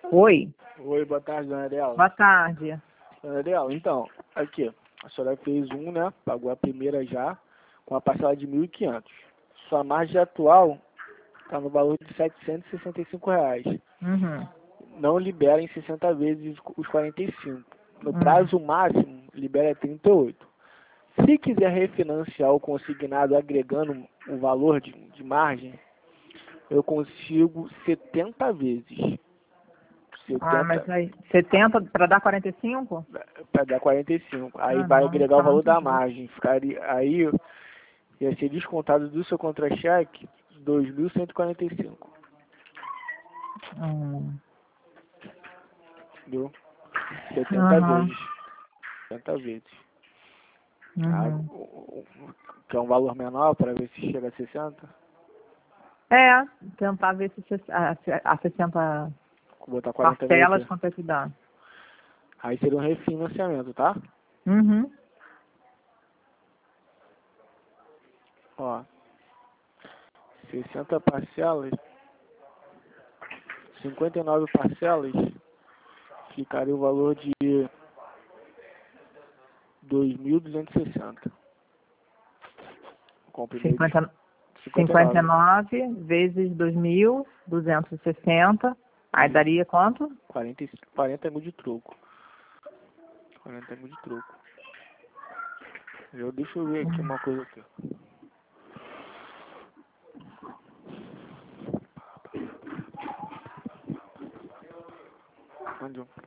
Oi, Oi, boa tarde, dona Ariel. boa tarde. Dona Ariel, então, aqui, a senhora fez né? Pagou a primeira já, com a parcela de 1.500. Sua margem atual está no valor de R$ 765. Uhum. Não libera em 60 vezes os 45. No prazo máximo, libera 38. Se quiser refinanciar o consignado agregando o valor de margem, eu consigo 70 vezes. Ah, 70 mas aí, 70 para dar 45? para dar 45. Aí Ah, vai não, agregar o tá valor muito da justo. margem. Ficaria, aí ia ser descontado do seu contra-cheque 2.145. Hum. Entendeu? 70 Uhum. vezes. 70 vezes. Ah, Uhum. que é um valor menor para ver se chega a 60. É, tentar ver se a 60 Vou botar 40 mil parcelas aqui. quanto é que dá. Aí seria um refinanciamento, tá? Uhum. Ó, 60 parcelas, 59 parcelas, ficaria o valor de 2.260. Com o primeiro de 50, 59. 59 vezes 2.260. Aí Vezes daria quanto? 40 mil de troco. 40 mil de troco. Deixa eu ver aqui uma coisa aqui. Onde eu...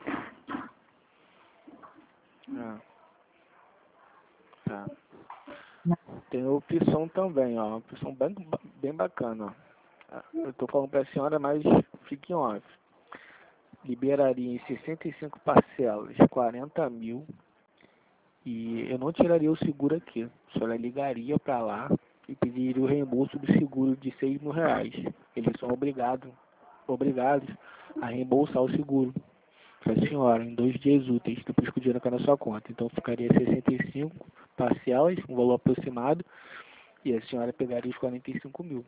Tá. Tem opção também, ó. Uma opção bem bacana, ó. Eu tô falando pra senhora, mas fique em off. Liberaria em 65 parcelas 40 mil e eu não tiraria o seguro aqui. A senhora ligaria para lá e pediria o reembolso do seguro de R$ 6.000. Eles são obrigados a reembolsar o seguro para a senhora em 2 dias úteis, depois que o dinheiro cai na sua conta. Então ficaria 65 parcelas, um valor aproximado, e a senhora pegaria os 45 mil.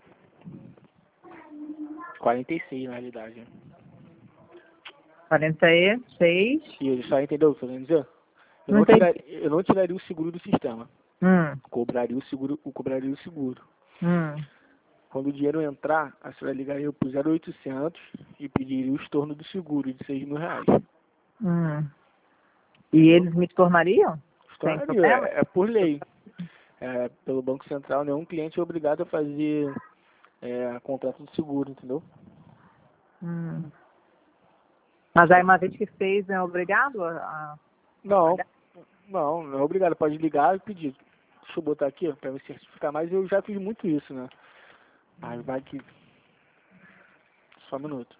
46 na realidade, né? 46. E ele só entendeu o que eu tô querendo dizer? Não entendi. Eu não tiraria o seguro do sistema. Hum. Cobraria o seguro. Hum. Quando o dinheiro entrar, a senhora ligaria pro 0800 e pediria o estorno do seguro de R$ 6.000. Hum. E Entendeu? eles me tornariam? Sem Estornaria, problema? é por lei. Pelo Banco Central, nenhum cliente é obrigado a fazer contrato de seguro, entendeu? Hum. Mas aí uma vez que fez, é obrigado a Não, pagar? não é obrigado. Pode ligar e pedir. Deixa eu botar aqui para me certificar, mas eu já fiz muito isso, né? Mas vai que... Só um minuto.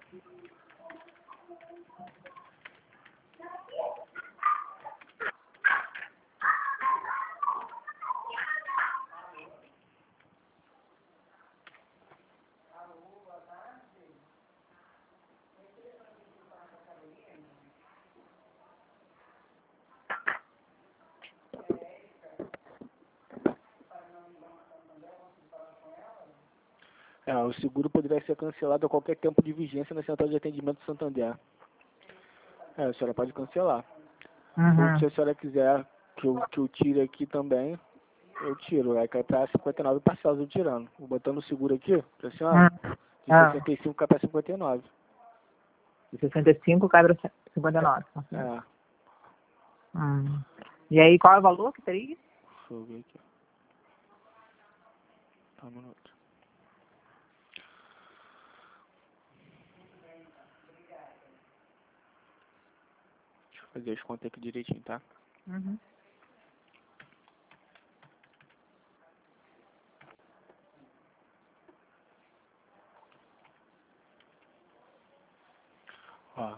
O seguro poderá ser cancelado a qualquer tempo de vigência na Central de Atendimento do Santander. A senhora pode cancelar. Ou Uhum. se a senhora quiser que eu tire aqui também, eu tiro. Vai cair para 59 parcelas eu tirando. Vou botando o seguro aqui para a senhora. De Ah. 65 cai para 59. De 65 cai para 59. É. Hum. E aí qual é o valor que teria? Deixa eu ver aqui. Só um minuto. Deixa eu fazer as contas aqui direitinho, tá? Uhum. Ó.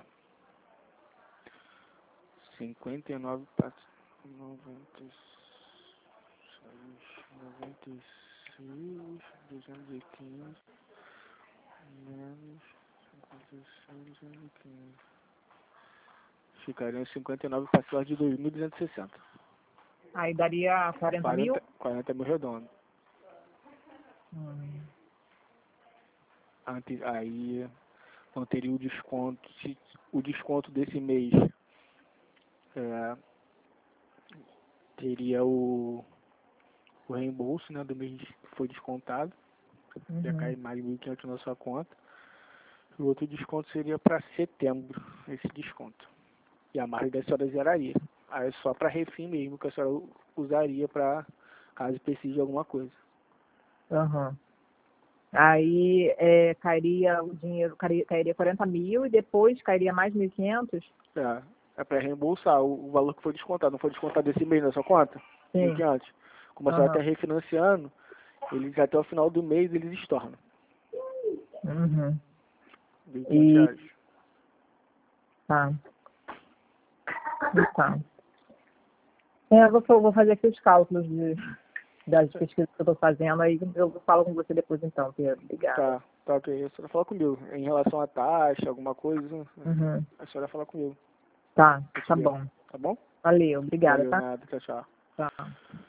59 para 96, 96, 215 menos 56, 215. Ficariam 59 parcelas de 2.260. Aí daria 40 mil? 40 mil redondo. Hum. Aí Então teria o desconto, se o desconto desse mês teria o reembolso, né, do mês que foi descontado, ia cair mais 1.500 na sua conta. E o outro desconto seria para setembro, esse desconto. E a margem da senhora zeraria. Aí é só para refim mesmo que a senhora usaria para caso precise de alguma coisa. Aham. Aí cairia o dinheiro, cairia 40 mil e depois cairia mais 1.500? É para reembolsar o valor que foi descontado. Não foi descontado esse mês na sua conta? Sim. 1.500. Como a senhora está refinanciando, eles até o final do mês eles estornam. Uhum. 1.500 reais. Tá. Tá. Eu vou fazer aqui os cálculos das pesquisas que eu estou fazendo, aí eu falo com você depois então, Pedro. Obrigada. Tá, ok. A senhora fala comigo. Em relação à taxa, alguma coisa, a senhora fala comigo. Tá bom. Tá bom? Valeu, obrigada, Valeu, tá? nada. Tchau, tchau. Tchau.